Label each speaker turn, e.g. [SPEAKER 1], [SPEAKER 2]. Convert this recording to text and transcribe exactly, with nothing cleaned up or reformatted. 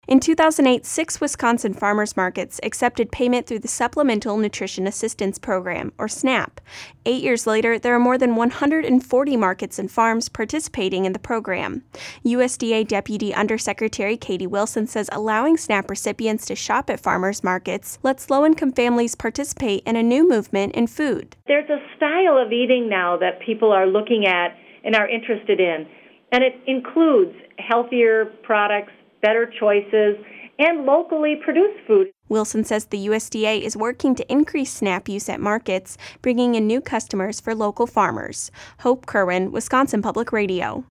[SPEAKER 1] In two thousand eight, six Wisconsin farmers markets accepted payment through the Supplemental Nutrition Assistance Program, or SNAP. Eight years later, there are more than one hundred forty markets and farms participating in the program. U S D A Deputy Undersecretary Katie Wilson says allowing SNAP recipients to shop at farmers markets lets low-income families participate in a new movement in food.
[SPEAKER 2] There's a style of eating now that people are looking at and are interested in, and it includes healthier products, better choices, and locally produced food.
[SPEAKER 1] Wilson says the U S D A is working to increase SNAP use at markets, bringing in new customers for local farmers. Hope Kerwin, Wisconsin Public Radio.